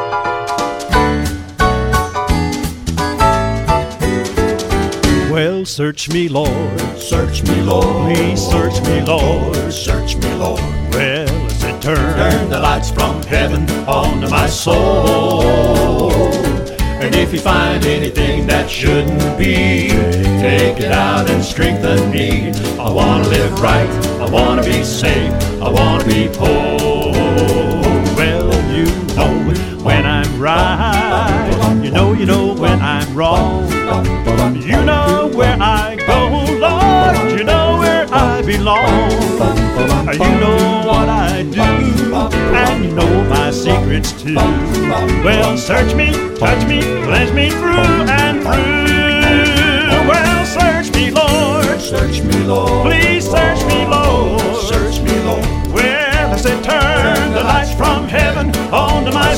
Well, search me, Lord. Search me, Lord. Please search me, Lord. Search me, Lord. Well, I said, Turn the lights from heaven onto my soul. And if you find anything that shouldn't be, take it out and strengthen me. I want to live right. I want to be safe. I want to be whole. Well, you know when I'm right. You know when I'm wrong. You know where I go, Lord. You know where I belong. You know what I do, and you know my secrets too. Well, search me, touch me, cleanse me through and through. Well, search me, Lord. Search me, Lord. Please search me, Lord. Search me, Lord. Well, I said, turn the lights from heaven onto my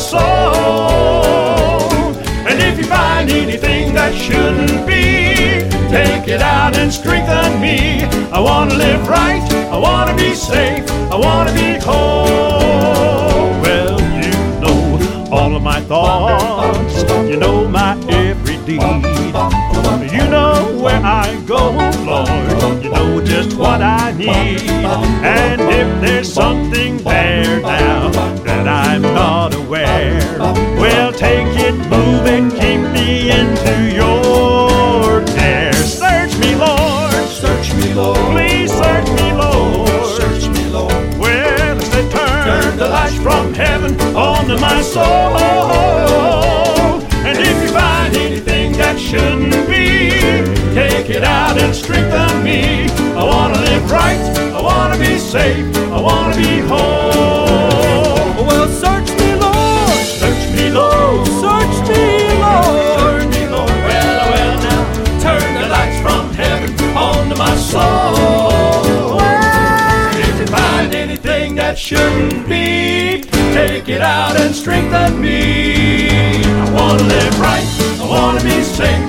soul. And if you find anything that shouldn't be, take it out and strengthen me. I want to live right. I want to be safe. I want to be whole. Well, you know all of my thoughts. You know my every deed. You know where I go, Lord. You know just what I need. And if there's something there now that I'm not aware, well, take it, move it, keep me into your care. Search me, Lord. Search me, Lord. Please search me, Lord. Search me, Lord. Well, I said, turn the lights from heaven onto my soul. And if you find anything that shouldn't be, take it out and strengthen me. I want to live right. I want to be safe. I want to be whole. Well, search me, Lord. Search me, Lord. Search me, Lord. Search me, Lord. Well, now, turn the lights from heaven onto my soul. If you find anything that shouldn't be, take it out and strengthen me. I want to live right. I want to be safe.